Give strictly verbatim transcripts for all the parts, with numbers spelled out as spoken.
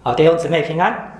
好，弟兄姊妹平安。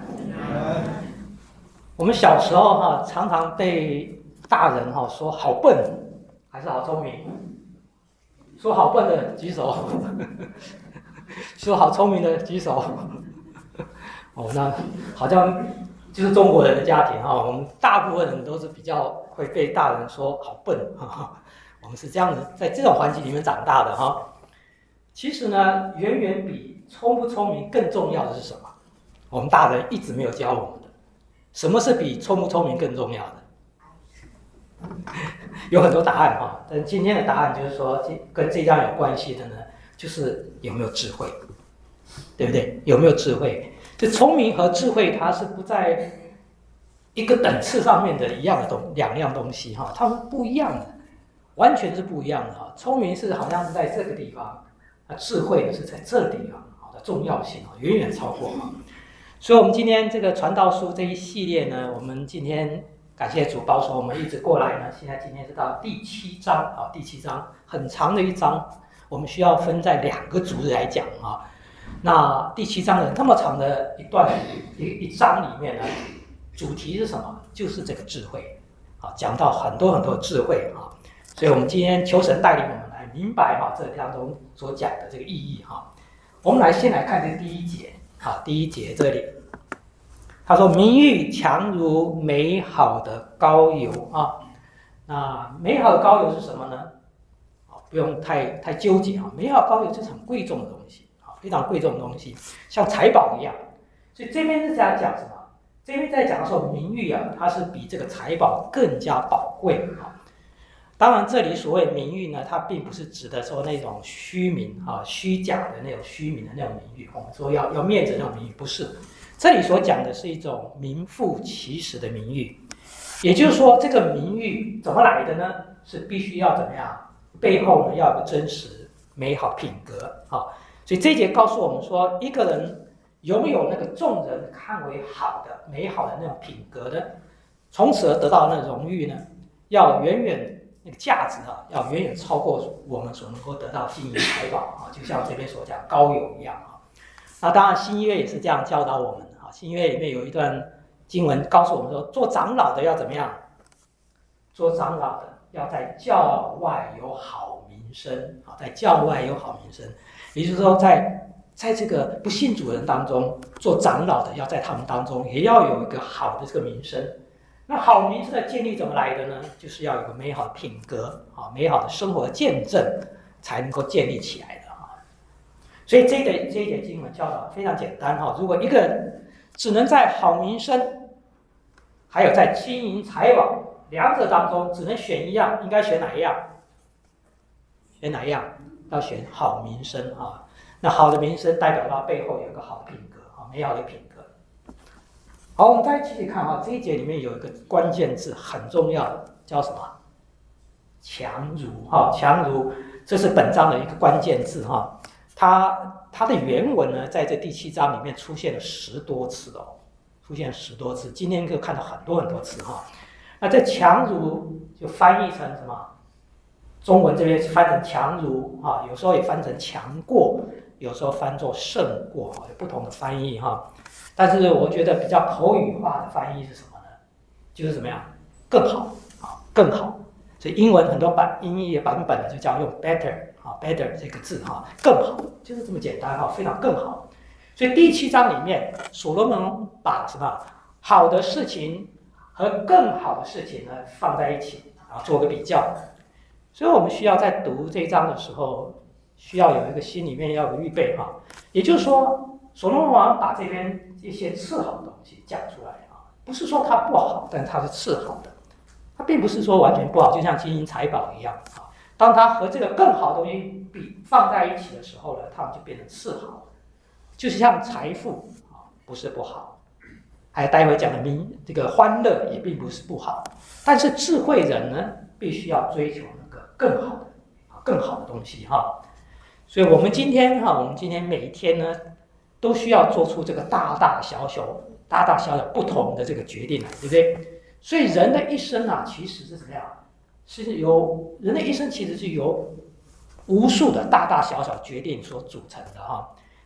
我们小时候哈、啊，常常被大人哈、啊、说好笨，还是好聪明。说好笨的举手，说好聪明的举手。哦，那好像就是中国人的家庭哈、啊，我们大部分人都是比较会被大人说好笨哈。我们是这样子，在这种环境里面长大的哈、啊。其实呢，远远比聪不聪明更重要的是什么？我们大人一直没有教我们的，什么是比聪不聪明更重要的？有很多答案哈，但今天的答案就是说，跟这章有关系的呢，就是有没有智慧，对不对？有没有智慧？这聪明和智慧，它是不在一个等次上面的一样的东两样东西哈，它们不一样的，完全是不一样的哈。聪明是好像是在这个地方，那智慧呢是在这个地方，好的重要性啊远远超过哈。所以，我们今天这个传道书这一系列呢，我们今天感谢主保守我们一直过来呢。现在今天是到第七章啊，第七章很长的一章，我们需要分在两个主日来讲啊。那第七章的这么长的一段一一章里面呢，主题是什么？就是这个智慧啊，讲到很多很多智慧啊。所以我们今天求神带领我们来明白哈、啊、这当中所讲的这个意义哈、啊。我们来先来看这第一节。好，第一节这里，他说：“名誉强如美好的膏油啊。”那美好的膏油是什么呢？不用太太纠结啊。美好的膏油就是很贵重的东西啊，非常贵重的东西，像财宝一样。所以这边是在讲什么？这边在讲说名誉啊，它是比这个财宝更加宝贵啊。当然，这里所谓名誉呢，它并不是指的说那种虚名啊、虚假的那种虚名的那种名誉。我们说要要面子那种名誉，不是。这里所讲的是一种名副其实的名誉，也就是说，这个名誉怎么来的呢？是必须要怎么样？背后呢要有个真实美好品格啊。所以这一节告诉我们说，一个人拥有那个众人看为好的、美好的那种品格的，从此而得到那荣誉呢，要远远。那个价值啊，要远远超过我们所能够得到金银财宝啊，就像这边所讲膏油一样啊。那当然新约也是这样教导我们啊。新约里面有一段经文告诉我们说，做长老的要怎么样？做长老的要在教外有好名声啊，在教外有好名声，也就是说在，在在这个不信主人当中，做长老的要在他们当中也要有一个好的这个名声。那好名声的建立怎么来的呢？就是要有个美好的品格啊，美好的生活的见证才能够建立起来的啊。所以这一点这一点经文教导非常简单哈。如果一个人只能在好名声，还有在金银财宝两者当中只能选一样，应该选哪一样？选哪一样？要选好名声啊。那好的名声代表到背后有一个好的品格啊，美好的品格。好，我们再继续看哈，这一节里面有一个关键字很重要的，叫什么？强如哈，强如，这是本章的一个关键字哈。它它的原文呢，在这第七章里面出现了十多次哦，出现十多次。今天就看到很多很多次哈。那这强如就翻译成什么？中文这边翻成强如啊，有时候也翻成强过，有时候翻作胜过哈，有不同的翻译哈。但是我觉得比较口语化的翻译是什么呢？就是怎么样更好啊，更好。所以英文很多版音译的版本呢，就叫用 better 啊 ，better 这个字哈，更好，就是这么简单哈，非常更好。所以第七章里面，所罗门把什么好的事情和更好的事情呢放在一起，然后做个比较。所以我们需要在读这一章的时候，需要有一个心里面要有预备哈，也就是说。所罗门王把这边一些次好的东西讲出来啊，不是说它不好，但是它是次好的，它并不是说完全不好，就像金银财宝一样啊。当它和这个更好的东西比放在一起的时候呢，它们就变成次好。就是像财富啊，不是不好，还有待会讲的名这个欢乐也并不是不好，但是智慧人呢，必须要追求那个更好的啊，更好的东西哈。所以我们今天哈，我们今天每一天呢。都需要做出这个大大小小、大大小小不同的这个决定来，对不对？所以人的一生啊，其实是怎么样？是由人的一生其实是由无数的大大小小决定所组成的哈。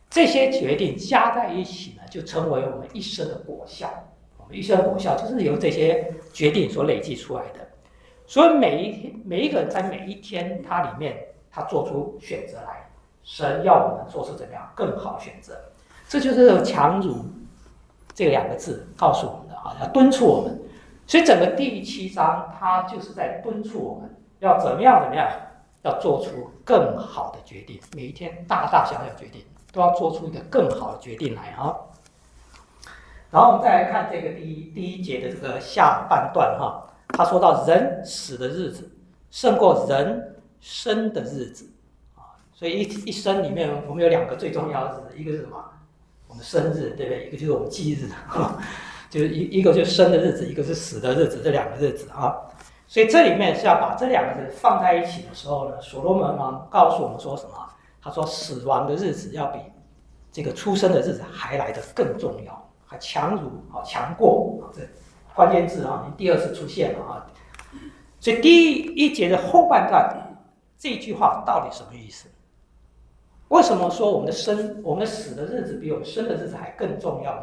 这些决定加在一起呢，就成为我们一生的果效。我们一生的果效就是由这些决定所累积出来的。所以每一天，每一个人在每一天他里面，他做出选择来，神要我们做出怎么样更好选择。这就是强如这两个字告诉我们的啊，要敦促我们。所以整个第七章，它就是在敦促我们要怎么样怎么样，要做出更好的决定。每一天大大小小决定都要做出一个更好的决定来啊。然后我们再来看这个第一第一节的这个下半段哈，他说到人死的日子胜过人生的日子啊，所以一一生里面我们有两个最重要的日子，一个是什么？我们生日，对不对？一个就是我们忌日，就是一一个就是生的日子，一个是死的日子，这两个日子啊。所以这里面是要把这两个日子放在一起的时候呢，所罗门王告诉我们说什么？他说死亡的日子要比这个出生的日子还来得更重要，还强如啊强过啊，这关键字啊，第二次出现了啊。所以第一节的后半段这句话到底什么意思？为什么说我们的生、我们的死的日子比我们生的日子还更重要呢？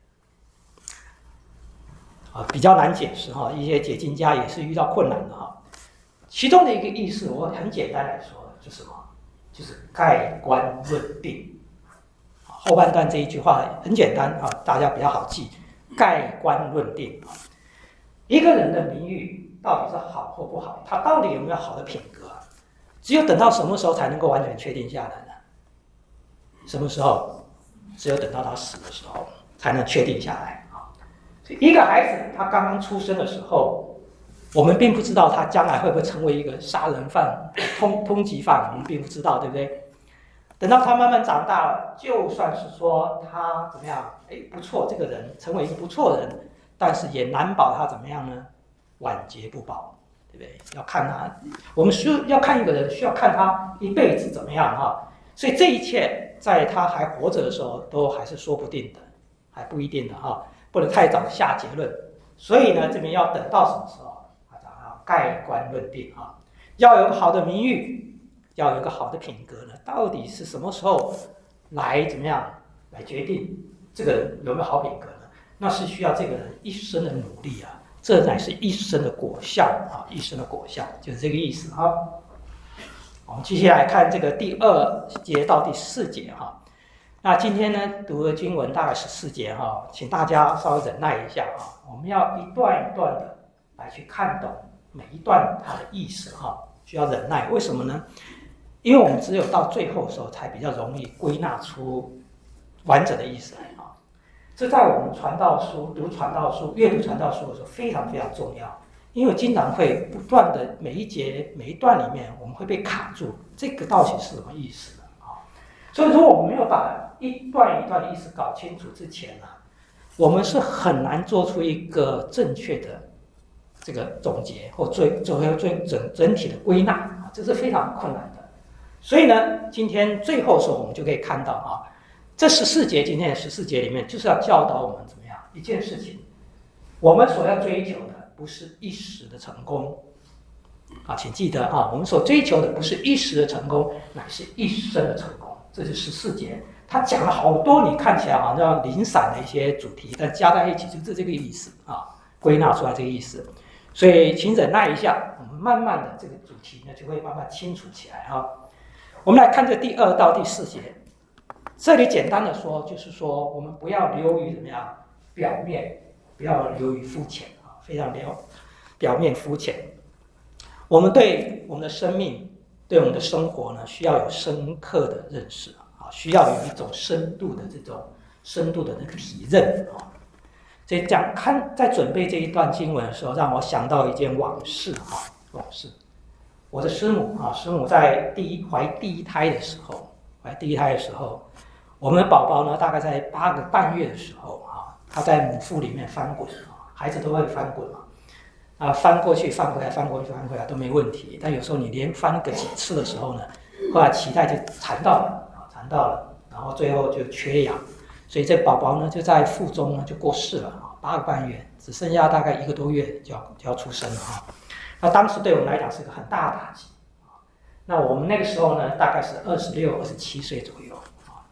啊，比较难解释哈，一些解经家也是遇到困难的哈。其中的一个意思，我很简单来说，就是什么？就是盖棺论定。后半段这一句话很简单啊，大家比较好记，盖棺论定啊。一个人的名誉到底是好或不好，他到底有没有好的品格啊？只有等到什么时候才能够完全确定下来呢？什么时候？只有等到他死的时候才能确定下来啊。所以一个孩子他刚刚出生的时候，我们并不知道他将来会不会成为一个杀人犯、通通缉犯，我们并不知道，对不对？等到他慢慢长大了，就算是说他怎么样，哎，不错，这个人成为一个不错的人，但是也难保他怎么样呢？晚节不保，对不对？要看他，我们需要看一个人，需要看他一辈子怎么样哈。所以这一切在他还活着的时候，都还是说不定的，还不一定的哈，不能太早下结论。所以呢，这边要等到什么时候？啊，盖棺论定啊，要有个好的名誉，要有个好的品格呢，到底是什么时候来怎么样来决定这个人有没有好品格呢？那是需要这个人一生的努力啊，这乃是一生的果效啊，一生的果效就是这个意思啊。我们继续来看这个第二节到第四节哈。那今天呢读的经文大概十四节哈，请大家稍微忍耐一下啊，我们要一段一段的来去看懂每一段它的意思哈，需要忍耐。为什么呢？因为我们只有到最后的时候才比较容易归纳出完整的意思来啊。这在我们传道书、读传道书、阅读传道书的时候非常非常重要。因为经常会不断的每一节每一段里面，我们会被卡住，这个到底是什么意思啊？所以说，我们没有把一段一段的意思搞清楚之前呢、啊，我们是很难做出一个正确的这个总结或最最后最整整体的归纳啊，这是非常困难的。所以呢，今天最后的时候，我们就可以看到啊，这十四节今天的十四节里面，就是要教导我们怎么样一件事情，我们所要追求的。不是一时的成功啊，请记得啊，我们所追求的不是一时的成功，乃是一生的成功。这是十四节，他讲了好多你看起来好像零散的一些主题，但加在一起就是这个意思啊，归纳出来这个意思。所以请忍耐一下，我们慢慢的这个主题呢就会慢慢清楚起来啊。我们来看这第二到第四节，这里简单的说就是说，我们不要流于怎么样表面，不要流于肤浅。非常表表面肤浅，我们对我们的生命、对我们的生活呢，需要有深刻的认识啊，需要有一种深度的这种深度的那个体认啊。所以讲看在准备这一段经文的时候，让我想到一件往事啊，往事。我的师母啊，师母在第一怀第一胎的时候，怀第一胎的时候，我们的宝宝呢，大概在八个半月的时候啊，他在母腹里面翻滚。孩子都会翻滚嘛，啊，翻过去、翻回来、翻过去、翻回来都没问题。但有时候你连翻个几次的时候呢，后来脐带就缠到了，啊，缠到了，然后最后就缺氧，所以这宝宝呢就在腹中呢就过世了啊，八个半月，只剩下大概一个多月就要就要出生了啊。那当时对我们来讲是个很大的打击啊。那我们那个时候呢，大概是二十六、二十七岁左右啊，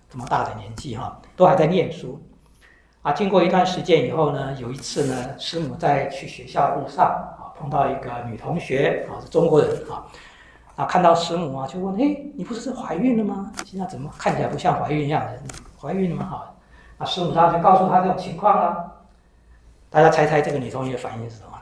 这么大的年纪哈，都还在念书。啊，经过一段时间以后呢，有一次呢，师母在去学校路上啊，碰到一个女同学啊，是中国人啊，啊，看到师母啊，就问：哎，你不是怀孕了吗？现在怎么看起来不像怀孕一样的？怀孕了吗？哈，啊，师母她就告诉她这种情况啊。大家猜猜这个女同学反应是什么？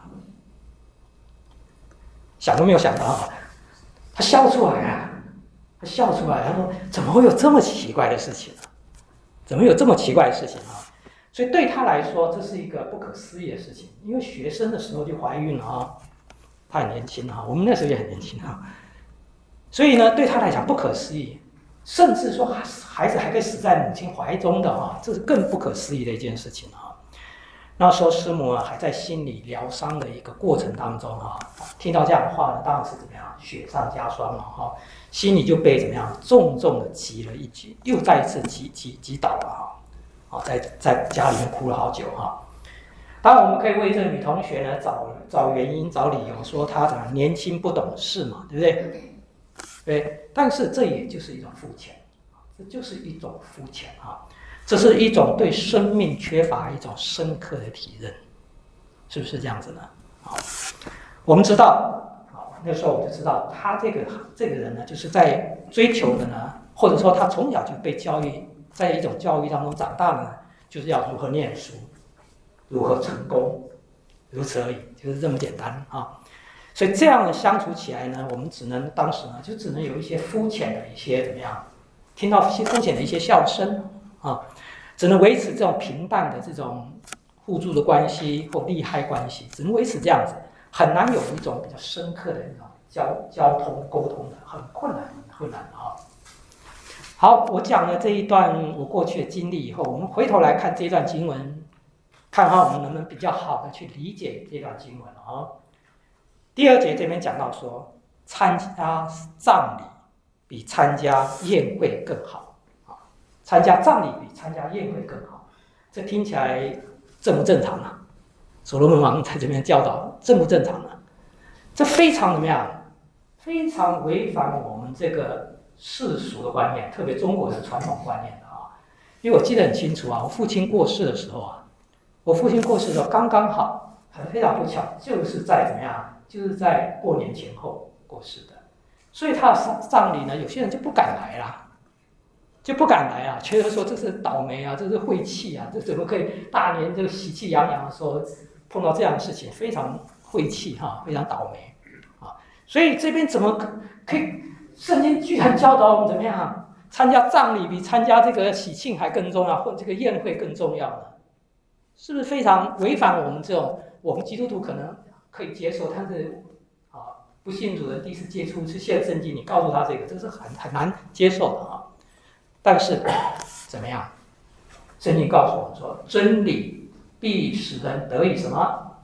想都没有想到啊，她笑出来了，她笑出来，她说：怎么会有这么奇怪的事情呢？怎么有这么奇怪的事情啊？所以对她来说，这是一个不可思议的事情，因为学生的时候就怀孕了啊，她很年轻啊，我们那时候也很年轻啊，所以呢，对她来讲不可思议，甚至说孩子还可以死在母亲怀中的啊，这是更不可思议的一件事情啊。那时候师母啊还在心理疗伤的一个过程当中啊，听到这样的话呢，当然是怎么样雪上加霜了哈，心里就被怎么样重重的击了一击，又再一次击击击倒了哈。啊，在在家里面哭了好久哈。当然，我们可以为这个女同学呢找找原因、找理由，说她怎么年轻不懂事嘛，对不对？对，但是这也就是一种肤浅，这就是一种肤浅啊，这是一种对生命缺乏一种深刻的体认，是不是这样子呢？好，我们知道，啊，那时候我就知道，他这个这个人呢，就是在追求的呢，或者说他从小就被教育。在一种教育当中长大呢，就是要如何念书，如何成功，如此而已，就是这么简单啊。所以这样的相处起来呢，我们只能当时呢，就只能有一些肤浅的一些怎么样，听到一些肤浅的一些笑声啊，只能维持这种平淡的这种互助的关系或利害关系，只能维持这样子，很难有一种比较深刻的那种交交通沟通的，很困难，很困难啊。好，我讲了这一段我过去的经历以后，我们回头来看这段经文，看看我们能不能比较好的去理解这段经文啊。第二节这边讲到说，参加葬礼比参加宴会更好啊，参加葬礼比参加宴会更好，这听起来正不正常啊？所罗门王在这边教导正不正常啊？这非常怎么样？非常违反我们这个世俗的观念，特别中国人传统观念的啊，因为我记得很清楚啊，我父亲过世的时候啊，我父亲过世的时候刚刚好，很非常不巧，就是在怎么样，就是在过年前后过世的，所以他的葬礼呢，有些人就不敢来啦，就不敢来啊，觉得说这是倒霉啊，这是晦气啊，这怎么可以大年这个喜气洋洋的时候碰到这样的事情，非常晦气哈，非常倒霉啊，所以这边怎么可以？圣经居然教导我们怎么样参加葬礼比参加这个喜庆还更重要，或这个宴会更重要呢？是不是非常违反我们这种我们基督徒可能可以接受，但是啊不信主的第一次接触是现圣经，你告诉他这个，这是很很难接受的啊。但是怎么样？圣经告诉我们说，真理必使人得以什么？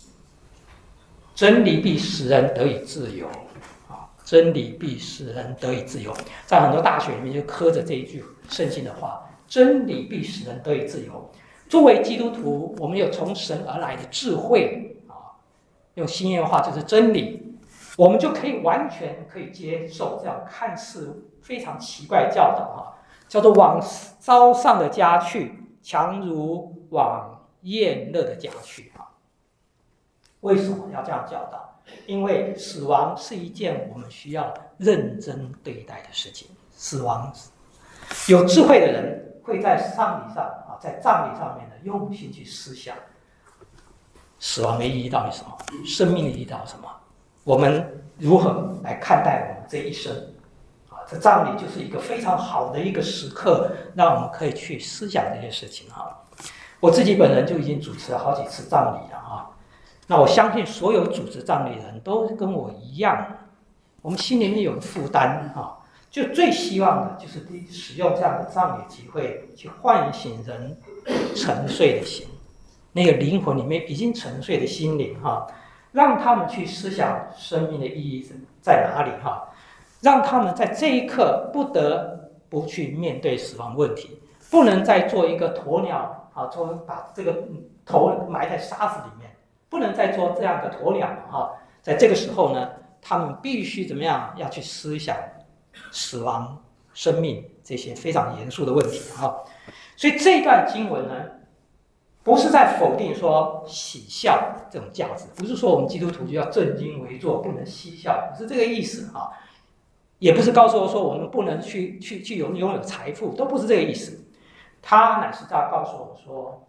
真理必使人得以自由。真理必使人得以自由，在很多大学里面就刻着这一句圣经的话：真理必使人得以自由。作为基督徒，我们有从神而来的智慧啊，用新约话就是真理，我们就可以完全可以接受这样看似非常奇怪的教导啊，叫做往糟上的家去，强如往宴乐的家去啊。为什么要这样教导？因为死亡是一件我们需要认真对待的事情。死亡，有智慧的人会在丧礼上啊，在葬礼上面呢，用心去思想死亡的意义到底是什么，生命的意义到底是什么，我们如何来看待我们这一生啊？这葬礼就是一个非常好的一个时刻，让我们可以去思想这些事情啊。我自己本人就已经主持了好几次葬礼了啊。那我相信所有主持葬礼的人都跟我一样，我们心里面有负担啊，就最希望的就是使用这样的葬礼机会去唤醒人沉睡的心，那个灵魂里面已经沉睡的心灵哈，让他们去思想生命的意义在哪里哈，让他们在这一刻不得不去面对死亡问题，不能再做一个鸵鸟啊，做把这个头埋在沙子里面。不能再做这样的鸵鸟哈，在这个时候呢，他们必须怎么样？要去思想死亡、生命这些非常严肃的问题啊。所以这段经文呢，不是在否定说喜笑这种价值，不是说我们基督徒就要正襟危坐，不能嬉笑，不是这个意思啊。也不是告诉我说我们不能去去去拥拥有财富，都不是这个意思。他乃是在告诉我们说，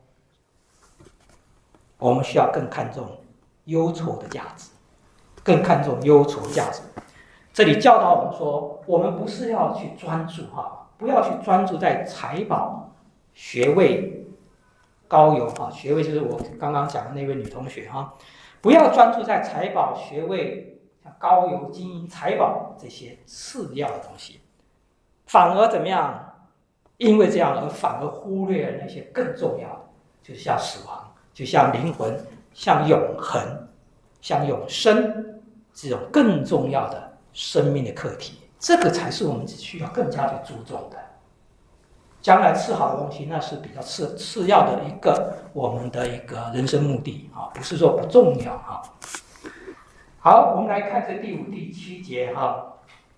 我们需要更看重忧愁的价值，更看重忧愁的价值。这里教导我们说，我们不是要去专注哈，不要去专注在财宝、学位、高油哈，学位就是我刚刚讲的那位女同学哈，不要专注在财宝、学位。像高油、金银、财宝这些次要的东西，反而怎么样？因为这样而反而忽略了那些更重要的，就像死亡，就像灵魂，像永恒，像永生这种更重要的生命的课题，这个才是我们需要更加去注重的。将来吃好的东西，那是比较次次要的一个我们的一个人生目的啊，不是说不重要啊。好，我们来看这第五、第七节哈。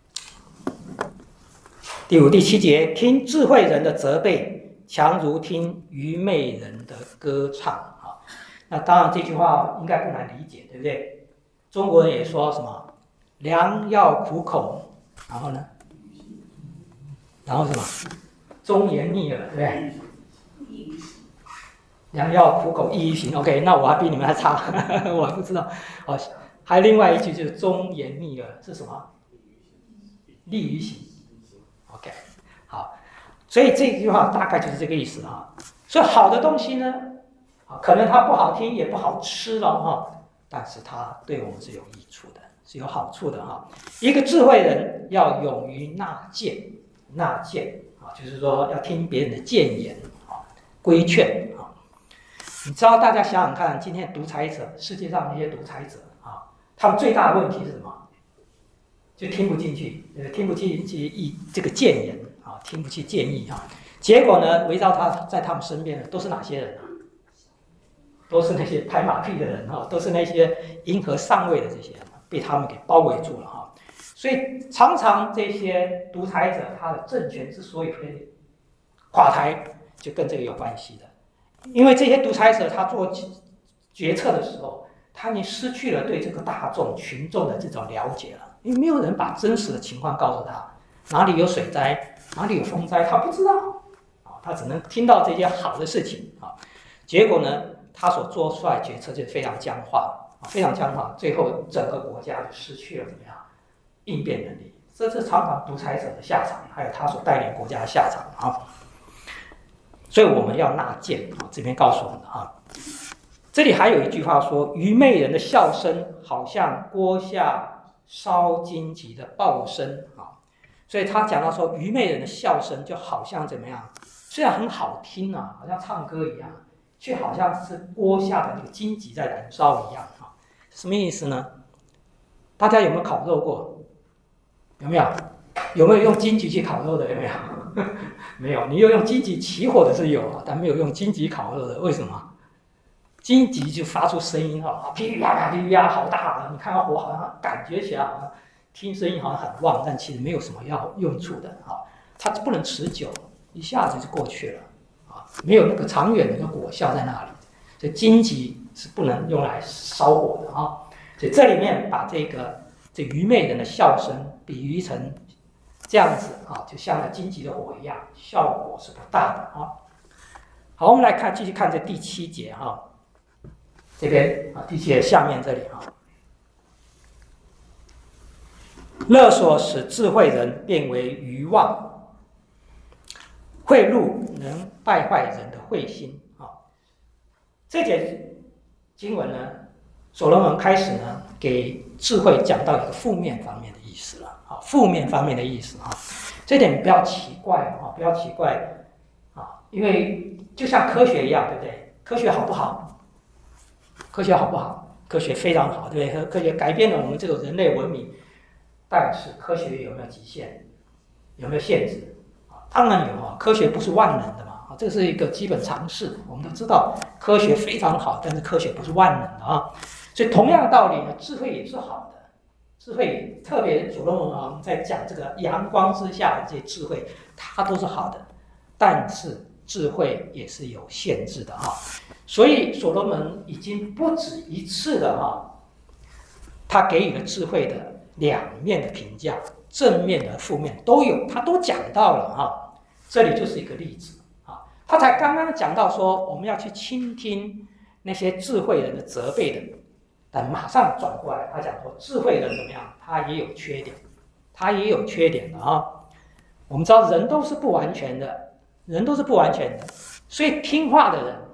第五、第七节，听智慧人的责备，强如听愚昧人的歌唱啊。那当然，这句话应该不难理解，对不对？中国人也说什么“良药苦口”，然后呢，然后什么“忠言逆耳”，对不对？良药苦口，益于行。OK， 那我还比你们还差，我还不知道哦。还有另外一句就是忠言逆耳是什么？利于行。OK， 好，所以这句话大概就是这个意思哈。所以好的东西呢，可能它不好听也不好吃了哈，但是它对我们是有益处的，是有好处的哈。一个智慧人要勇于纳谏，纳谏啊，就是说要听别人的谏言啊，规劝啊。你知道大家想想看，今天独裁者，世界上那些独裁者。他们最大的问题是什么？就听不进去，呃，听不进去意这个谏言啊，听不进建议啊。结果呢，围绕他在他们身边的都是哪些人啊？都是那些拍马屁的人哈，都是那些迎合上位的这些人，被他们给包围住了哈。所以常常这些独裁者他的政权之所以会垮台，就跟这个有关系的。因为这些独裁者他做决策的时候，他已经失去了对这个大众群众的这种了解了，因为没有人把真实的情况告诉他，哪里有水灾，哪里有风灾，他不知道，他只能听到这些好的事情啊。结果呢，他所做出来的决策就非常僵化，非常僵化，最后整个国家就失去了怎么样应变能力。这是常常独裁者的下场，还有他所带领国家的下场啊。所以我们要纳谏啊，这边告诉我们的啊。这里还有一句话说，愚昧人的笑声好像锅下烧荆棘的爆声啊，所以他讲到说，愚昧人的笑声就好像怎么样？虽然很好听啊，好像唱歌一样，却好像是锅下的那个荆棘在燃烧一样啊。什么意思呢？大家有没有烤肉过？有没有？有没有用荆棘去烤肉的？有没有？没有。你有用荆棘起火的是有啊，但没有用荆棘烤肉的，为什么？荆棘就发出声音哈，噼啪啪噼啪，好大啊！你看到火好像感觉起来好像听声音好像很旺，但其实没有什么要用处的啊，它不能持久，一下子就过去了啊，没有那个长远的那个果效在那里。所以荆棘是不能用来烧火的啊。所以这里面把这个这愚昧人的笑声比喻成这样子啊，就像那荆棘的火一样，效果是不大的啊。好，我们来看继续看这第七节哈。这边啊，第七节下面这里啊，勒索使智慧人变为愚妄，贿赂能败坏人的慧心啊。这节经文呢，所罗门开始呢，给智慧讲到一个负面方面的意思了啊，负面方面的意思啊，这点不要奇怪啊，不要奇怪啊，因为就像科学一样，对不对？科学好不好？科学好不好？科学非常好，对不对？科学改变了我们这种人类文明，但是科学有没有极限？有没有限制？啊，当然有啊，科学不是万能的嘛，啊，这是一个基本常识，我们都知道科学非常好，但是科学不是万能的啊。所以同样的道理呢，智慧也是好的，智慧特别所罗门王在讲这个阳光之下的这些智慧， 它都是好的，但是智慧也是有限制的哈。所以所罗门已经不止一次的哈，他给予了智慧的两面的评价，正面的、负面都有，他都讲到了哈。这里就是一个例子啊，他才刚刚讲到说，我们要去倾听那些智慧人的责备的，但马上转过来，他讲说，智慧人怎么样？他也有缺点，他也有缺点的啊。我们知道人都是不完全的，人都是不完全的，所以听话的人，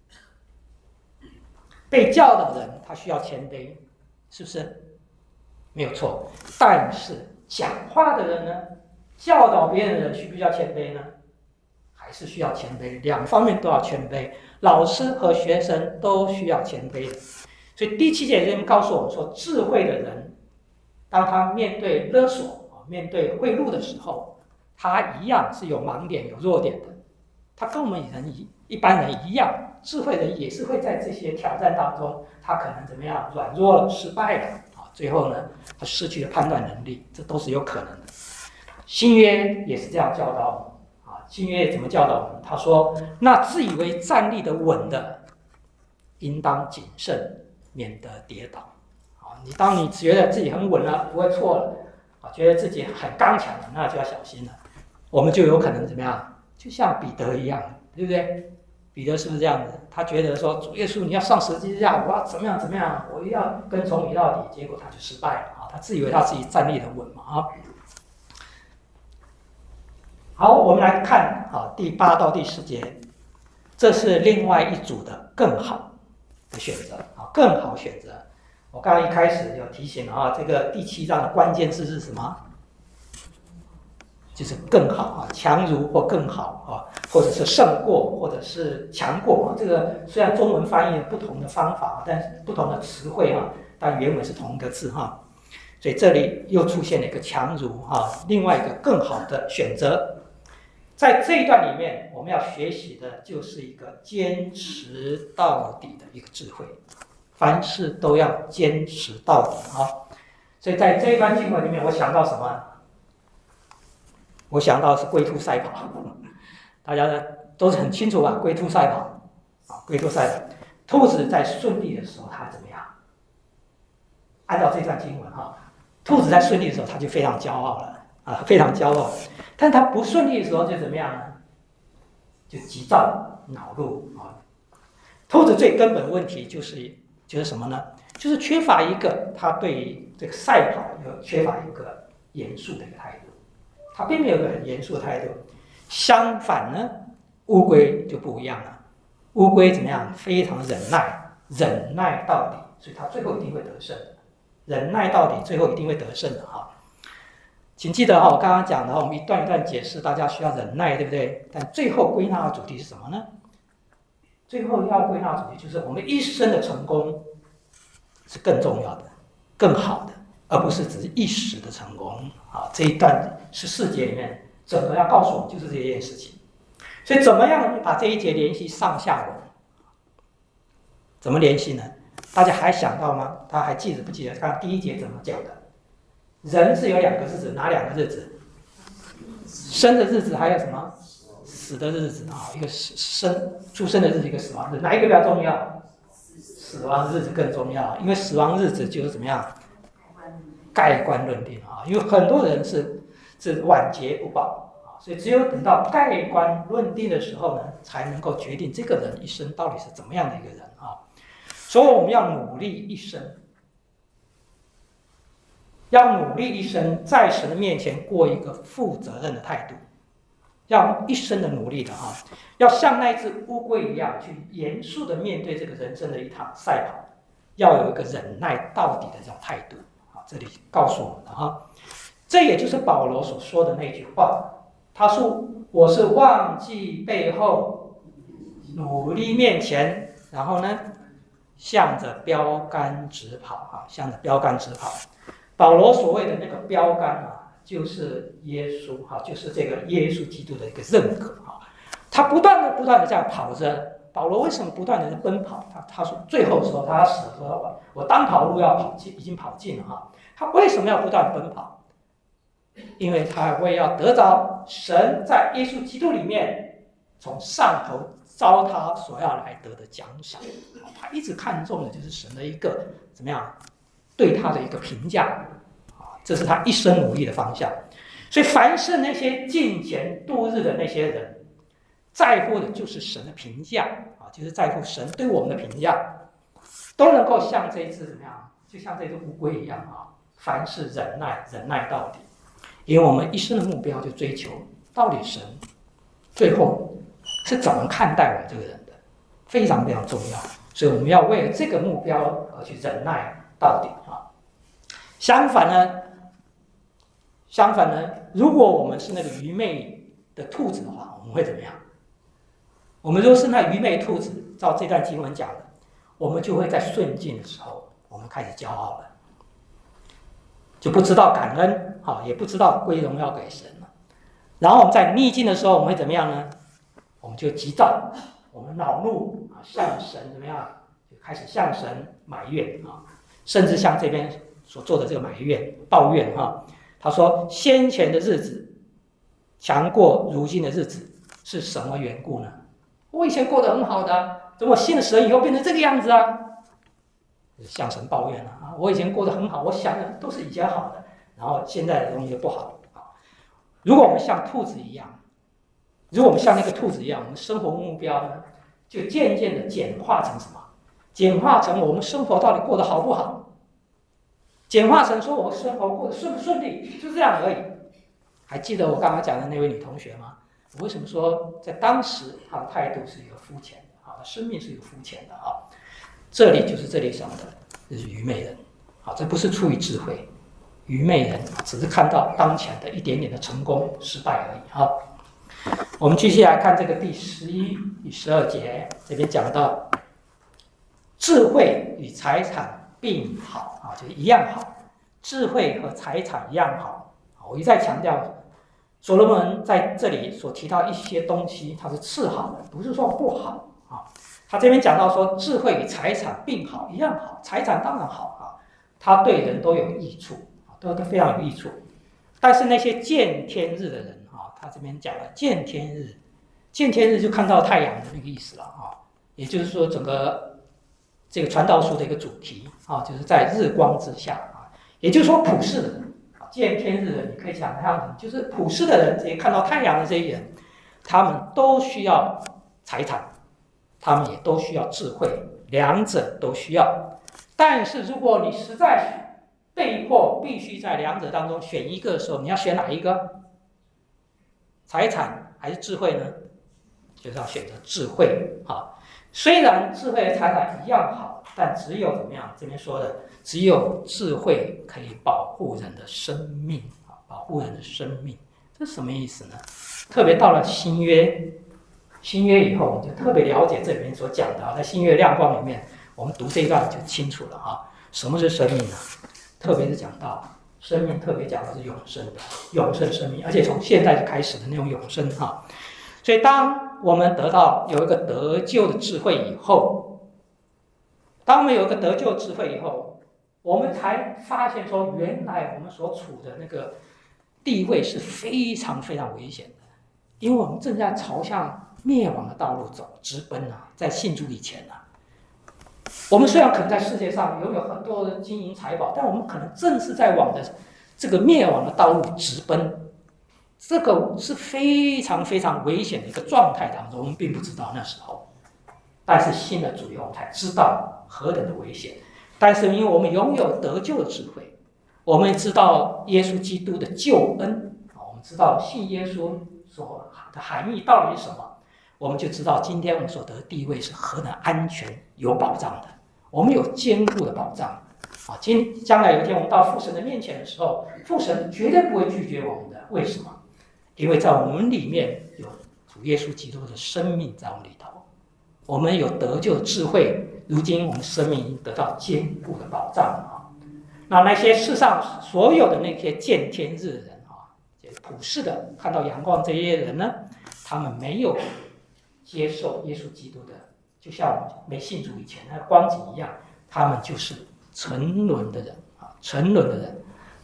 被教导的人，他需要谦卑，是不是？没有错。但是讲话的人呢，教导别人的人需不需要谦卑呢？还是需要谦卑，两方面都要谦卑。老师和学生都需要谦卑的。所以第七节这边告诉我们说，智慧的人，当他面对勒索、面对贿赂的时候，他一样是有盲点、有弱点的。他跟我们人一一般人一样，智慧人也是会在这些挑战当中，他可能怎么样软弱了、失败了啊，最后呢，他失去了判断能力，这都是有可能的。新约也是这样教导我们啊，新约怎么教导我们？他说：“那自以为站立的稳的，应当谨慎，免得跌倒。”啊，你当你觉得自己很稳了，不会错了啊，觉得自己很刚强了，那就要小心了。我们就有可能怎么样？就像彼得一样，对不对？彼得是不是这样子？他觉得说，主耶稣你要上十字架，我要怎么样怎么样，我要跟从你到底，结果他就失败了啊！他自以为他自己站立得稳嘛啊。好，我们来看啊，第八到第十节，这是另外一组的更好的选择啊，更好选择。我刚刚一开始有提醒啊，这个第七章的关键字是什么？就是更好啊，强如或更好啊，或者是胜过，或者是强过啊。这个虽然中文翻译有不同的方法，但是不同的词汇哈，但原文是同一个字哈。所以这里又出现了一个强如哈，另外一个更好的选择。在这一段里面，我们要学习的就是一个坚持到底的一个智慧，凡事都要坚持到底啊。所以在这一段经文里面，我想到什么？我想到是龟兔赛跑，大家呢都是很清楚吧？龟兔赛跑啊，龟兔赛跑，兔子在顺利的时候，它怎么样？按照这段经文哈，兔子在顺利的时候，它就非常骄傲了啊，非常骄傲。但它不顺利的时候就怎么样呢？就急躁、恼怒啊。兔子最根本的问题就是就是什么呢？就是缺乏一个它对这个赛跑有缺乏一个严肃的一个态度。他并没有一个很严肃的态度，相反呢，乌龟就不一样了。乌龟怎么样？非常忍耐，忍耐到底，所以他最后一定会得胜的。忍耐到底，最后一定会得胜的哈。请记得哈，我刚刚讲的，我们一段一段解释，大家需要忍耐，对不对？但最后归纳的主题是什么呢？最后要归纳的主题就是我们一生的成功是更重要的、更好的。而不是只是一时的成功啊！这一段十四节里面，整个要告诉我们就是这件事情。所以怎么样把这一节联系上下文？怎么联系呢？大家还想到吗？大家还记得不记得？看第一节怎么讲的？人是有两个日子，哪两个日子？生的日子，还有什么？死的日子啊！一个生出生的日子，一个死亡日子，哪一个比较重要？死亡日子更重要，因为死亡日子就是怎么样？盖棺论定啊，因为很多人是是晚节不保啊，所以只有等到盖棺论定的时候呢，才能够决定这个人一生到底是怎么样的一个人啊。所以我们要努力一生，要努力一生，在神的面前过一个负责任的态度，要一生的努力的啊，要像那只乌龟一样去严肃的面对这个人生的一场赛跑，要有一个忍耐到底的这种态度。这里告诉我们的哈，这也就是保罗所说的那句话。他说：“我是忘记背后，努力面前，然后呢，向着标杆直跑啊，向着标杆直跑。”保罗所谓的那个标杆啊，就是耶稣哈，就是这个耶稣基督的一个认可哈。他不断的、不断的这样跑着。保罗为什么不断的奔跑？他他说最后的时候，他死的时候，我当跑路要跑尽，已经跑尽了哈。他为什么要不断奔跑？ 因为他为要得着神在耶稣基督里面从上头招他所要来得的奖赏。他一直看重的就是神的一个怎么样对他的一个评价，这是他一生努力的方向。所以凡是那些敬虔度日的那些人，在乎的就是神的评价啊，就是在乎神对我们的评价，都能够像这一只怎么样，就像这只乌龟一样啊，凡事忍耐，忍耐到底。因为我们一生的目标就追求到底神最后是怎么看待我们这个人的，非常非常重要。所以我们要为了这个目标而去忍耐到底啊。相反呢，相反呢，如果我们是那个愚昧的兔子的话，我们会怎么样？我们如果是那愚昧兔子，照这段经文讲的，我们就会在顺境的时候，我们开始骄傲了，就不知道感恩，好，也不知道归荣耀给神了。然后我们在逆境的时候，我们会怎么样呢？我们就急躁，我们恼怒啊，向神怎么样？就开始向神埋怨啊，甚至像这边所做的这个埋怨、抱怨哈。他说：“先前的日子强过如今的日子，是什么缘故呢？我以前过得很好的，怎么信了神以后变成这个样子啊？”向神抱怨了啊！我以前过得很好，我想的都是以前好的，然后现在的东西就不好啊。如果我们像兔子一样，如果我们像那个兔子一样，我们生活目标呢，就渐渐的简化成什么？简化成我们生活到底过得好不好？简化成说我们生活过得顺不顺利，就这样而已。还记得我刚刚讲的那位女同学吗？我为什么说在当时她的态度是一个肤浅的啊，生命是一个肤浅的啊？这里就是这里讲的，这是愚昧人，好，这不是出于智慧，愚昧人只是看到当前的一点点的成功、失败而已哈。我们继续来看这个第十一与十二节，这边讲到智慧与财产并好啊，就是一样好，智慧和财产一样好。我一再强调，所罗门在这里所提到一些东西，它是次好的，不是说不好啊。他这边讲到说，智慧与财产并好，一样好，财产当然好啊，它对人都有益处，都都非常有益处。但是那些见天日的人啊，他这边讲了见天日，见天日就看到太阳的那个意思了啊，也就是说整个这个传道书的一个主题啊，就是在日光之下啊，也就是说普世的人啊，见天日的人，你可以想象，就是普世的人，这些看到太阳的这些人，他们都需要财产。他们也都需要智慧，两者都需要。但是如果你实在被迫必须在两者当中选一个的时候，你要选哪一个？财产还是智慧呢？就是要选择智慧啊。虽然智慧和财产一样好，但只有怎么样？这边说的，只有智慧可以保护人的生命啊，保护人的生命，这是什么意思呢？特别到了新约。新约以后，我们就特别了解这里面所讲的，在新约亮光里面，我们读这一段就清楚了啊。什么是生命呢？特别是讲到生命，特别讲的是永生的永生生命，而且从现在就开始的那种永生哈。所以，当我们得到有一个得救的智慧以后，当我们有一个得救智慧以后，我们才发现说，原来我们所处的那个地位是非常非常危险的，因为我们正在朝向灭亡的道路走，直奔啊！在信主以前啊，我们虽然可能在世界上拥有很多的金银财宝，但我们可能正是在往的这个灭亡的道路直奔，这个是非常非常危险的一个状态当中，我们并不知道那时候，但是信了主以后才知道何等的危险。但是因为我们拥有得救的智慧，我们知道耶稣基督的救恩，我们知道信耶稣所的含义到底是什么。我们就知道今天我们所得的地位是何等安全有保障的，我们有坚固的保障啊！今将来有一天我们到父神的面前的时候，父神绝对不会拒绝我们的。为什么？因为在我们里面有主耶稣基督的生命在我们里头，我们有得救的智慧。如今我们生命已经得到坚固的保障啊！那那些世上所有的那些见天日的人啊，普世的看到阳光这些人呢，他们没有接受耶稣基督的，就像我们没信主以前那光景一样，他们就是沉沦的人啊，沉沦的人。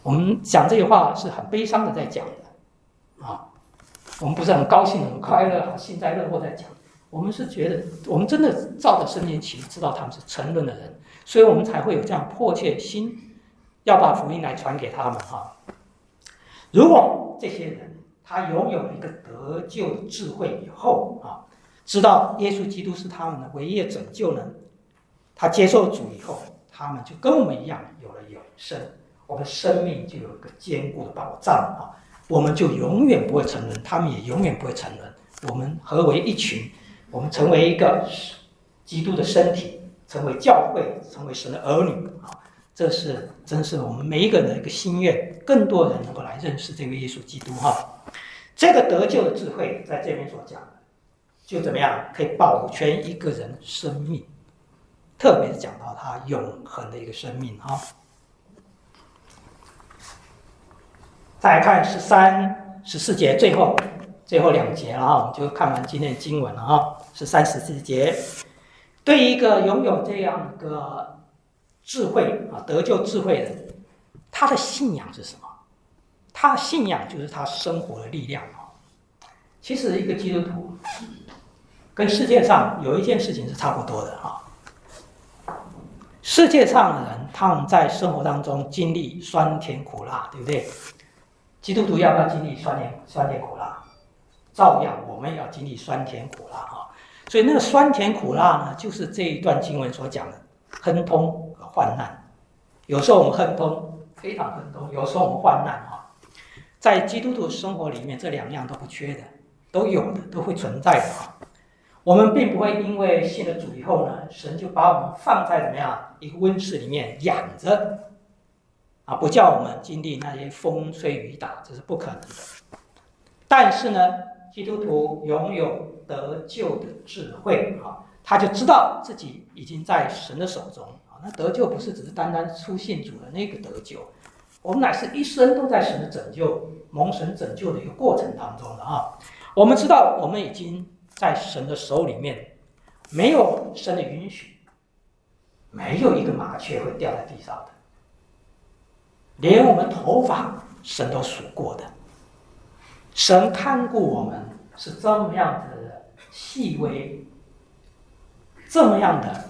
我们讲这句话是很悲伤的在讲的啊，我们不是很高兴、很快乐、幸灾乐祸在讲，我们是觉得我们真的照着圣经启示，知道他们是沉沦的人，所以我们才会有这样迫切心，要把福音来传给他们哈。如果这些人他拥有一个得救的智慧以后啊，知道耶稣基督是他们的唯一的拯救呢，他接受主以后，他们就跟我们一样有了永生，我们生命就有一个坚固的保障啊，我们就永远不会沉沦，他们也永远不会沉沦，我们合为一群，我们成为一个基督的身体，成为教会，成为神的儿女啊，这是真是我们每一个人的一个心愿，更多人能够来认识这位耶稣基督哈。这个得救的智慧在这边所讲的，就怎么样可以保全一个人生命，特别是讲到他永恒的一个生命哈。再来看十三、十四节，最后最后两节了哈，我们就看完今天的经文了哈。十三、十四节，对于一个拥有这样一个智慧啊，得救智慧的人，他的信仰是什么？他的信仰就是他生活的力量啊。其实一个基督徒跟世界上有一件事情是差不多的啊。世界上的人，他们在生活当中经历酸甜苦辣，对不对？基督徒要不要经历酸甜酸甜苦辣？照样我们也要经历酸甜苦辣啊。所以那个酸甜苦辣呢，就是这一段经文所讲的亨通和患难。有时候我们亨通，非常亨通；有时候我们患难啊。在基督徒生活里面，这两样都不缺的，都有的，都会存在的啊。我们并不会因为信了主以后呢，神就把我们放在怎么样一个温室里面养着啊，不叫我们经历那些风吹雨打，这是不可能的。但是呢，基督徒拥有得救的智慧啊，他就知道自己已经在神的手中啊。那得救不是只是单单出信主的那个得救，我们乃是一生都在神的拯救、蒙神拯救的一个过程当中的啊。我们知道我们已经在神的手里面，没有神的允许，没有一个麻雀会掉在地上的，连我们头发神都数过的。神看顾我们是这么样的细微，这么样的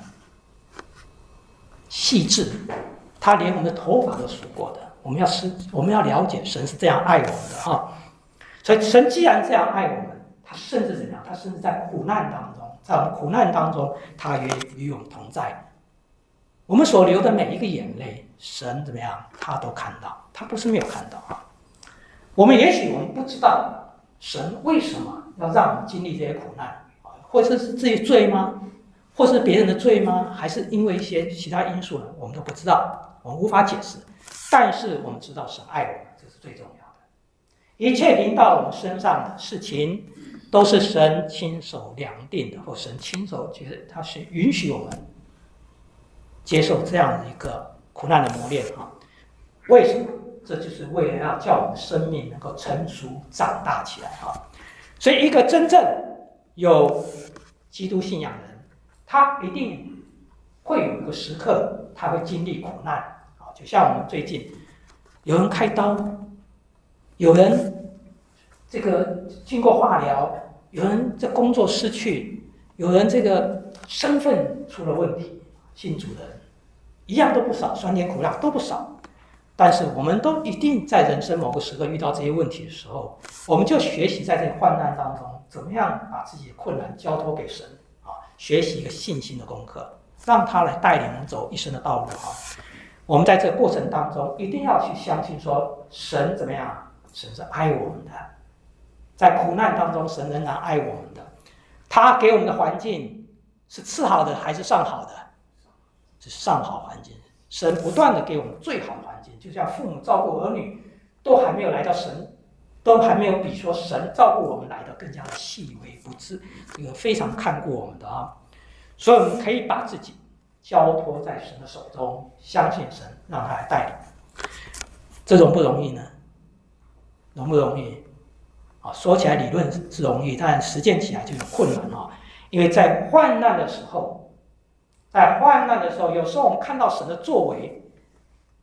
细致，他连我们的头发都数过的。我们要是我们要了解神是这样爱我们的哈，所以神既然这样爱我们，他甚至怎么样？他甚至在苦难当中，在我们苦难当中，他也与我们同在。我们所流的每一个眼泪，神怎么样？他都看到，他不是没有看到啊。我们也许我们不知道神为什么要让我们经历这些苦难，或者是自己罪吗？或是别人的罪吗？还是因为一些其他因素呢？我们都不知道，我们无法解释。但是我们知道神爱我们，这是最重要的。一切临到我们身上的事情，都是神亲手量定的，或神亲手觉得他是允许我们接受这样的一个苦难的磨练啊。为什么？这就是为了要叫我们生命能够成熟长大起来啊。所以一个真正有基督信仰的人，他一定会有一个时刻，他会经历苦难啊。就像我们最近有人开刀，有人这个经过化疗，有人这工作失去，有人这个身份出了问题，信主的人一样都不少，酸甜苦辣都不少。但是我们都一定在人生某个时刻遇到这些问题的时候，我们就学习在这个患难当中，怎么样把自己的困难交托给神啊，学习一个信心的功课，让他来带领我们走一生的道路啊。我们在这个过程当中，一定要去相信说，神怎么样？神是爱我们的，在苦难当中，神仍然爱我们的。他给我们的环境是次好的还是上好的？是上好环境。神不断的给我们最好的环境，就像父母照顾儿女，都还没有来到神，都还没有比说神照顾我们来的更加的细微不知，这个非常看顾我们的啊。所以我们可以把自己交托在神的手中，相信神，让他来带领。这容不容易呢？容不容易？啊，说起来理论是容易，但实践起来就有困难啊。因为在患难的时候，在患难的时候，有时候我们看到神的作为，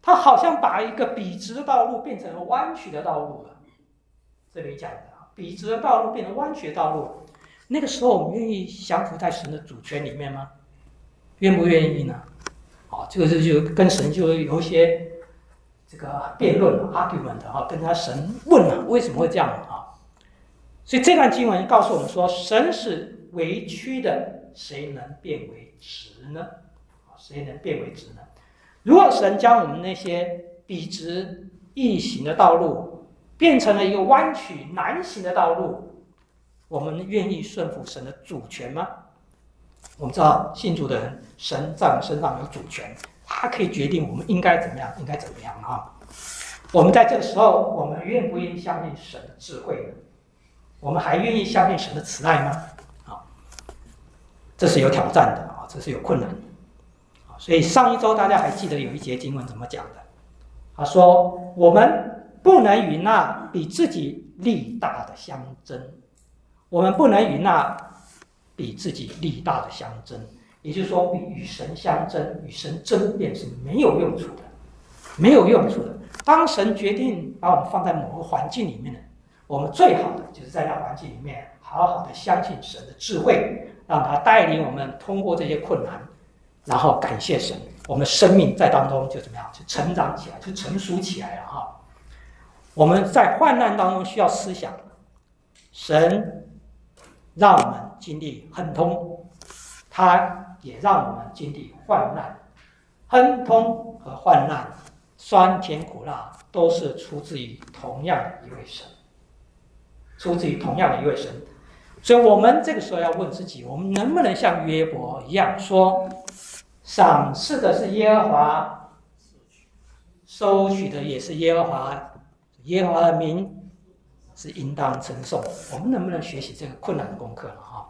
他好像把一个笔直的道路变成了弯曲的道路了。这里讲的笔直的道路变成弯曲的道路，那个时候我们愿意降服在神的主权里面吗？愿不愿意呢？好，这个是就跟神就有一些这个辩论 argument 啊，跟他神问了为什么会这样啊？所以这段经文告诉我们说，神是为曲的，谁能变为直呢？谁能变为直呢？如果神将我们那些笔直易行的道路变成了一个弯曲难行的道路，我们愿意顺服神的主权吗？我们知道信主的人，神在我们身上有主权，他可以决定我们应该怎么样，应该怎么样啊？我们在这个时候，我们愿不愿意相信神的智慧呢？我们还愿意相信神的慈爱吗？啊，这是有挑战的啊，这是有困难的。所以上一周大家还记得有一节经文怎么讲的？他说：“我们不能与那比自己力大的相争，我们不能与那比自己力大的相争。”也就是说，与神相争、与神争辩是没有用处的，没有用处的。当神决定把我们放在某个环境里面的，我们最好的就是在那环境里面好好的相信神的智慧，让他带领我们通过这些困难。然后感谢神，我们的生命在当中就怎么样，就成长起来，就成熟起来了哈。我们在患难当中需要思想，神让我们经历亨通，他也让我们经历患难。亨通和患难，酸甜苦辣，都是出自于同样的一位神，出自于同样的一位神。所以我们这个时候要问自己，我们能不能像约伯一样说，赏赐的是耶和华，收取的也是耶和华，耶和华的名是应当称颂。我们能不能学习这个困难的功课呢？哈。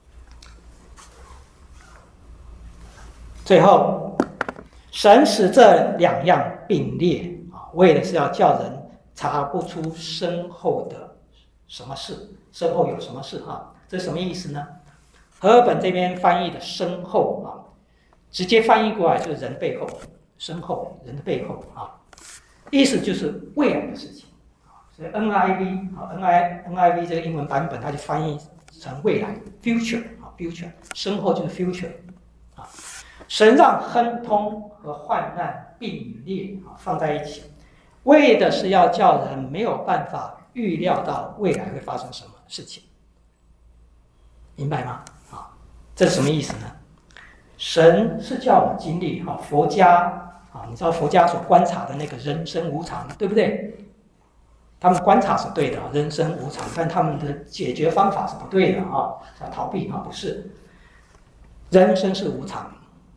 最后，神使这两样并列啊，为的是要叫人查不出身后的什么事，身后有什么事哈？这是什么意思呢？和合本这边翻译的身后啊。直接翻译过来就是人背后，身后，人的背后啊，意思就是未来的事情。所以 N I V 啊 ，N I N I V 这个英文版本，它就翻译成未来 （future） 啊 ，future， 身后就是 future 啊。神让亨通和患难并列啊放在一起，为的是要叫人没有办法预料到未来会发生什么事情，明白吗？啊，这是什么意思呢？神是叫我们经历哈佛家啊，你知道佛家所观察的那个人生无常，对不对？他们观察是对的，人生无常，但他们的解决方法是不对的啊，要逃避啊，不是。人生是无常，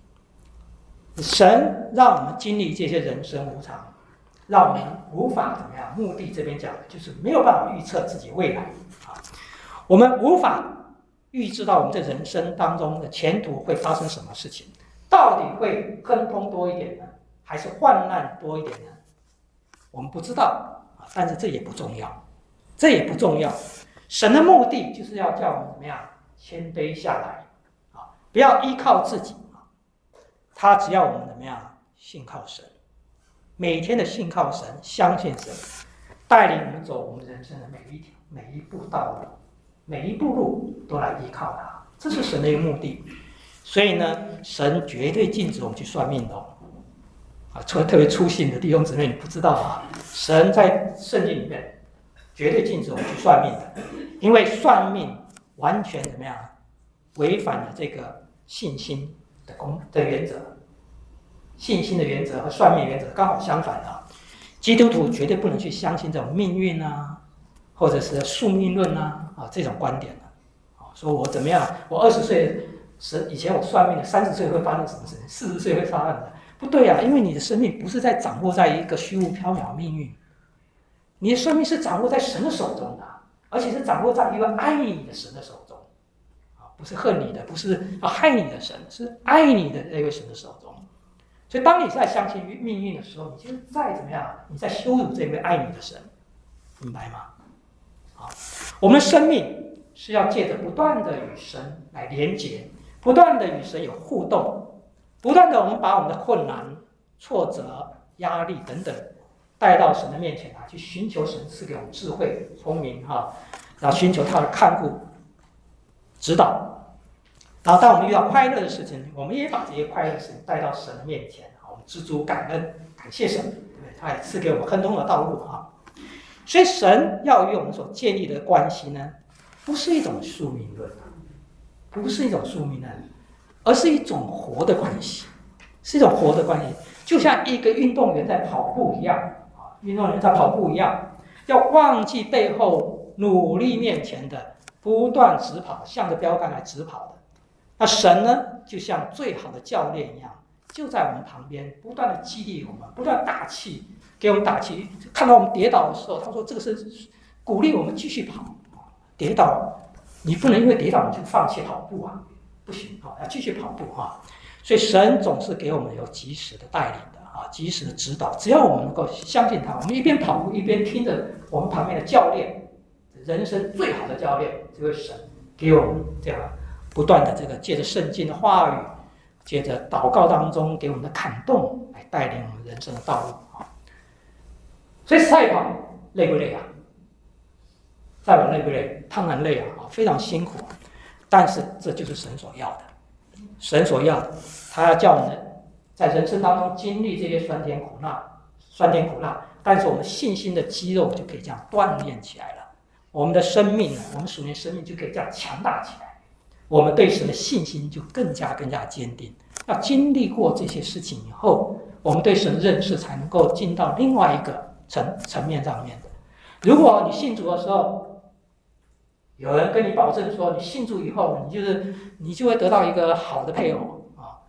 神让我们经历这些人生无常，让我们无法怎么样？目的这边讲的就是没有办法预测自己未来啊，我们无法预知到我们这人生当中的前途会发生什么事情，到底会亨通多一点呢，还是患难多一点呢？我们不知道，但是这也不重要，这也不重要。神的目的就是要叫我们怎么样谦卑下来啊，不要依靠自己啊，他只要我们怎么样信靠神，每天的信靠神，相信神，带领我们走我们人生的每一条每一步道路。每一步路都来依靠他，这是神的一个目的。所以呢，神绝对禁止我们去算命的哦。啊，特特别粗心的弟兄姊妹，你不知道啊，神在圣经里面绝对禁止我们去算命的，因为算命完全怎么样，违反了这个信心的公的原则。信心的原则和算命原则刚好相反啊。基督徒绝对不能去相信这种命运啊，或者是宿命论啊。啊，这种观点呢、啊，说我怎么样？我二十岁时以前我算命的，三十岁会发生什么事情？四十岁会发生的？不对啊，因为你的生命不是在掌握在一个虚无缥缈的命运，你的生命是掌握在神的手中的，而且是掌握在一个爱你的神的手中，啊，不是恨你的，不是要害你的神，是爱你的那位神的手中。所以，当你在相信命运的时候，你就再怎么样，你在羞辱这位爱你的神，明白吗？我们的生命是要借着不断的与神来连结，不断的与神有互动，不断的我们把我们的困难、挫折、 压力等等，带到神的面前来，去寻求神赐给我们智慧、聪明哈，然后寻求他的看顾、指导。然后当我们遇到快乐的事情，我们也把这些快乐的事情带到神的面前，我们知足感恩，感谢神，对不对？他也赐给我们亨通的道路哈。所以神要与我们所建立的关系呢，不是一种宿命论，不是一种宿命论，而是一种活的关系，是一种活的关系，就像一个运动员在跑步一样啊，运动员在跑步一样，要忘记背后，努力面前的，不断直跑，向着标杆来直跑的。那神呢，就像最好的教练一样，就在我们旁边，不断的激励我们，不断打气，给我们打气。看到我们跌倒的时候，他说这个是鼓励我们继续跑。跌倒，你不能因为跌倒你就放弃跑步啊，不行啊，要继续跑步哈。所以神总是给我们有及时的带领的啊，及时的指导。只要我们能够相信他，我们一边跑步一边听着我们旁边的教练，人生最好的教练，这位神给我们这样不断的这个借着圣经的话语，借着祷告当中给我们的感动，来带领我们人生的道路啊。所以赛跑累不累啊？赛跑累不累？当然累啊，非常辛苦。但是这就是神所要的，神所要的，他要叫我们在人生当中经历这些酸甜苦辣，酸甜苦辣，但是我们信心的肌肉就可以这样锻炼起来了，我们的生命呢，我们属灵生命就可以这样强大起来，我们对神的信心就更加更加坚定。要经历过这些事情以后，我们对神的认识才能够进到另外一个层层面上面的。如果你信主的时候，有人跟你保证说，你信主以后，你就是你就会得到一个好的配偶啊，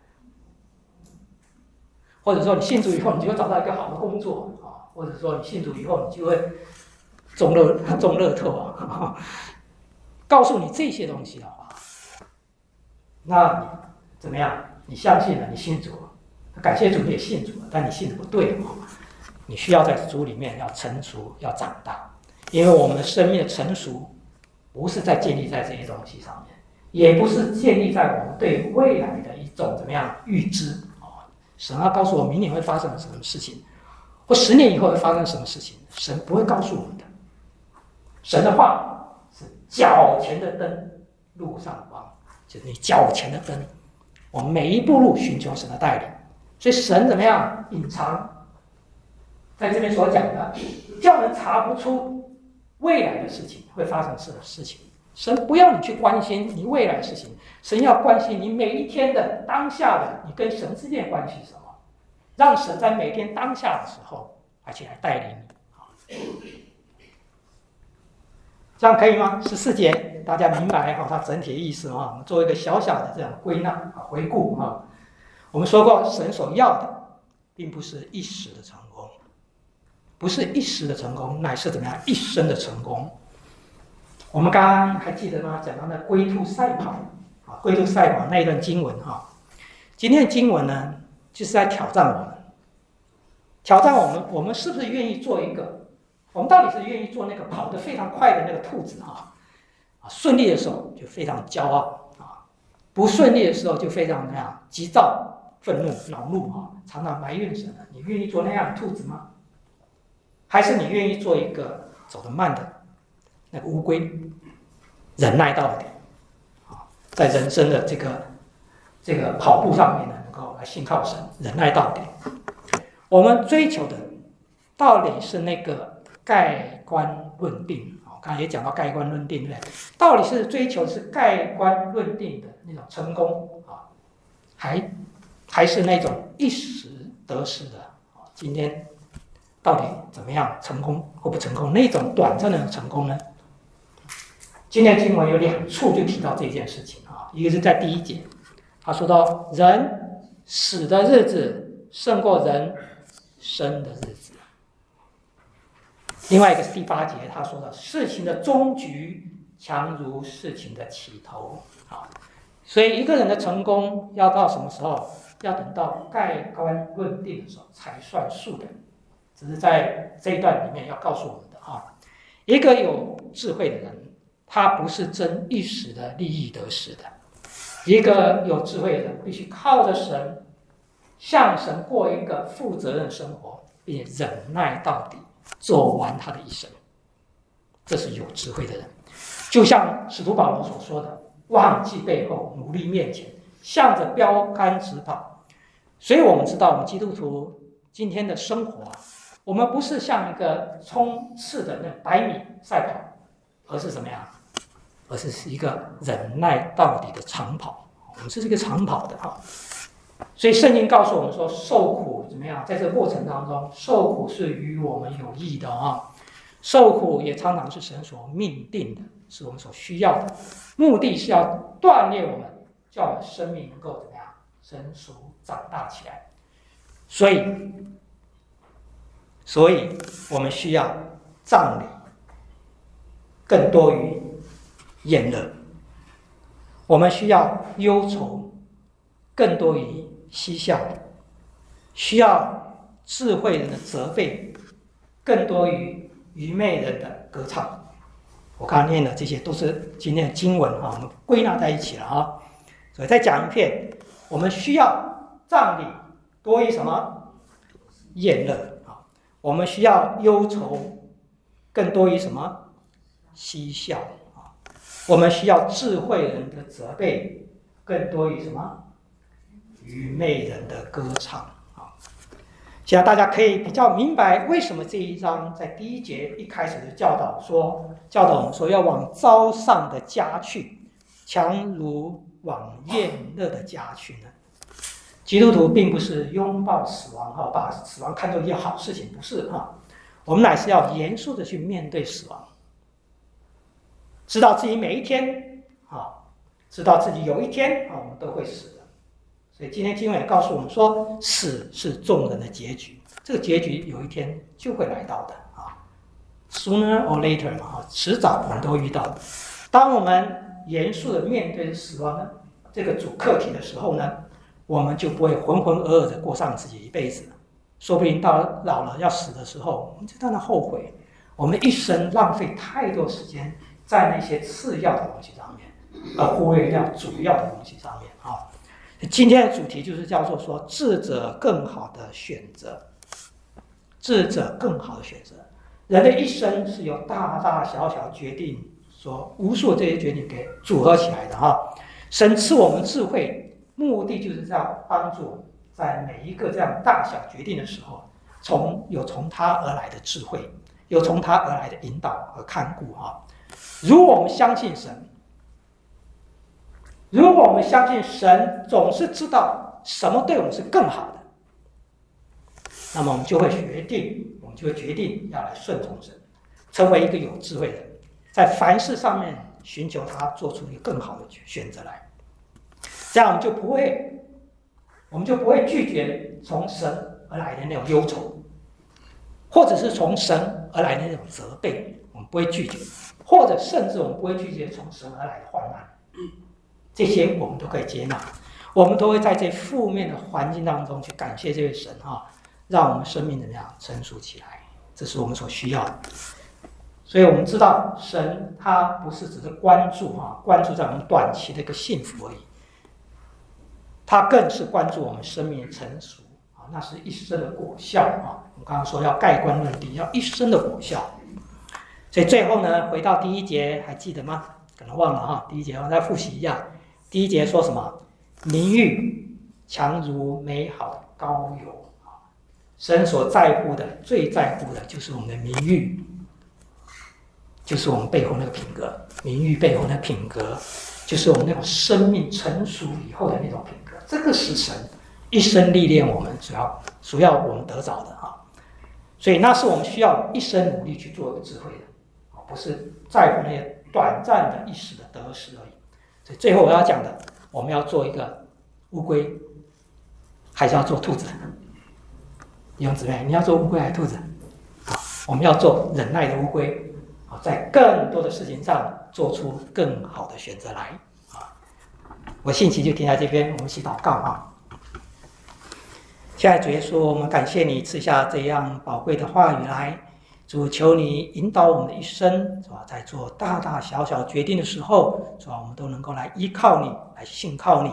或者说你信主以后，你就会找到一个好的工作啊，或者说你信主以后，你就会中乐中乐透啊，告诉你这些东西的话，那你怎么样？你相信了，你信主了，感谢主你也信主了，但你信的不对啊，你需要在主里面要成熟，要长大，因为我们的生命的成熟。不是在建立在这些东西上面，也不是建立在我们对未来的一种怎么样预知啊。神要告诉我明年会发生什么事情，或十年以后会发生什么事情，神不会告诉我们的。神的话是脚前的灯，路上的光，就是你脚前的灯。我们每一步路寻求神的带领，所以神怎么样隐藏，在这边所讲的，叫人查不出未来的事情会发生什么事情。神不要你去关心你未来的事情，神要关心你每一天的当下的你跟神之间的关系是什么，让神在每天当下的时候而且来带领你。这样可以吗？十四节大家明白哈，它整体的意思啊。我们做一个小小的这样归纳啊回顾啊。我们说过，神所要的并不是一时的成功，不是一时的成功，乃是怎么样一生的成功。我们刚刚还记得吗？讲到那龟兔赛跑啊，龟兔赛跑那一段经文哈。今天的经文呢，就是在挑战我们，挑战我们，我们是不是愿意做一个？我们到底是愿意做那个跑得非常快的那个兔子哈？啊，顺利的时候就非常骄傲啊，不顺利的时候就非常那样急躁、愤怒、恼怒啊，常常埋怨神的。你愿意做那样的兔子吗？还是你愿意做一个走得慢的那个乌龟，忍耐到底啊，在人生的这个这个跑步上面呢，能够来信靠神，忍耐到底。我们追求的到底是那个盖棺论定，刚才也讲到盖棺论定，对不对？到底是追求是盖棺论定的那种成功啊，还还是那种一时得失的啊？今天到底怎么样成功或不成功？那种短暂的成功呢？今天经文有两处就提到这件事情啊，一个是在第一节，他说到人死的日子胜过人生的日子。另外一个是第八节，他说的事情的终局强如事情的起头啊，所以一个人的成功要到什么时候？要等到盖棺论定的时候才算数的。只是在这一段里面要告诉我们的啊，一个有智慧的人，他不是争一时的利益得失的。一个有智慧的人，必须靠着神向神过一个负责任的生活，并且忍耐到底，走完他的一生。这是有智慧的人。就像使徒保罗所说的，忘记背后，努力面前，向着标杆直跑。所以我们知道，我们基督徒今天的生活啊，我们不是像一个冲刺的那百米赛跑，而是怎么样？而是是一个忍耐到底的长跑。我们是这个长跑的哈。所以圣经告诉我们说，受苦怎么样？在这个过程当中，受苦是与我们有益的啊。受苦也常常是神所命定的，是我们所需要的，目的是要锻炼我们，叫我们生命能够怎么样成熟长大起来。所以，所以我们需要葬礼，更多于宴乐；我们需要忧愁，更多于嬉笑；需要智慧人的责备，更多于愚昧人的歌唱。我刚刚念的这些都是今天的经文哈，我们归纳在一起了啊。所以再讲一遍，我们需要葬礼多于什么？宴乐啊。我们需要忧愁，更多于什么？嬉笑啊。我们需要智慧人的责备，更多于什么？愚昧人的歌唱。希望大家可以比较明白，为什么这一章在第一节一开始就教导说，教导我们说要往昭丧的家去，强如往宴乐的家去呢？基督徒并不是拥抱死亡哈，把死亡看作一件好事情，不是哈。我们乃是要严肃的去面对死亡，知道自己每一天啊，知道自己有一天啊，我们都会死的。所以今天经文也告诉我们说，死是众人的结局，这个结局有一天就会来到的啊 ，sooner or later 嘛，哈，迟早我们都会遇到的。当我们严肃的面对死亡呢这个主课题的时候呢，我们就不会浑浑噩噩的过上自己一辈子，说不定到老了要死的时候，我们就在那后悔，我们一生浪费太多时间在那些次要的东西上面，而忽略掉主要的东西上面啊。今天的主题就是叫做说智者更好的选择，智者更好的选择。人的一生是由大大小小决定所无数这些决定给组合起来的哈。神赐我们智慧，目的就是要帮助我们在每一个这样大小决定的时候，从有从他而来的智慧，有从他而来的引导和看顾哈。如果我们相信神，如果我们相信神总是知道什么对我们是更好的，那么我们就会决定，我们就会决定要来顺从神，成为一个有智慧的人，在凡事上面寻求他做出一个更好的选择来。这样我们就不会，我们就不会拒绝从神而来的那种忧愁，或者是从神而来的那种责备，我们不会拒绝，或者甚至我们不会拒绝从神而来的患难。这些我们都可以接纳，我们都会在这负面的环境当中去感谢这位神哈，让我们生命怎么样成熟起来，这是我们所需要的。所以我们知道神他不是只是关注哈，关注在我们短期的一个幸福而已，他更是关注我们生命的成熟啊，那是一生的果效啊。我们刚刚说要盖棺论定，要一生的果效。所以最后呢，回到第一节，还记得吗？可能忘了哈，第一节我再复习一下。第一节说什么？名誉强如美好膏油。神所在乎的，最在乎的就是我们的名誉，就是我们背后那个品格。名誉背后的品格，就是我们那种生命成熟以后的那种品格。这个是神一生历练我们主要主要我们得着的啊。所以那是我们需要一生努力去做的智慧的，不是在乎那些短暂的一时的得失而已。所以最后我要讲的，我们要做一个乌龟，还是要做兔子？弟兄姊妹，你要做乌龟还是兔子？好，我们要做忍耐的乌龟，在更多的事情上做出更好的选择来。我信息就停在这边，我们一起祷告啊！亲爱的主耶稣，我们感谢你赐下这样宝贵的话语来。主，求你引导我们的一生，是吧？在做大大小小决定的时候，是吧？我们都能够来依靠你，来信靠你，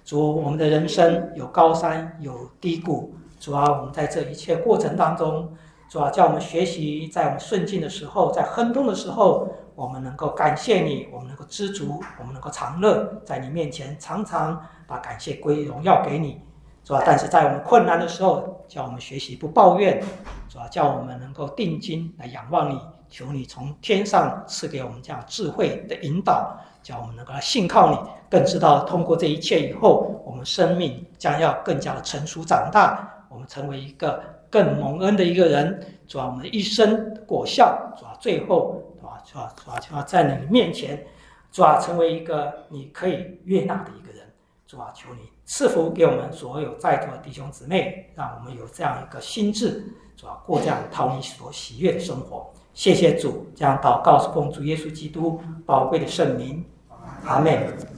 主，我们的人生有高山有低谷，主啊，我们在这一切过程当中，主啊，叫我们学习，在我们顺境的时候，在亨通的时候，我们能够感谢你，我们能够知足，我们能够常乐，在你面前常常把感谢归荣耀给你，主啊，但是在我们困难的时候，叫我们学习不抱怨，主啊，叫我们能够定睛来仰望你，求你从天上赐给我们这样智慧的引导，叫我们能够来信靠你，更知道通过这一切以后，我们生命将要更加的成熟长大，我们成为一个更蒙恩的一个人，主啊，我们的一生果效，主啊，最后主啊，主啊，主啊，主啊，在你面前，主啊，成为一个你可以悦纳的一个人，主啊，求你赐福给我们所有在座的弟兄姊妹，让我们有这样一个心智，主啊，过这样讨你所喜悦的生活。谢谢主，这样祷告是奉主耶稣基督宝贵的圣名，阿们。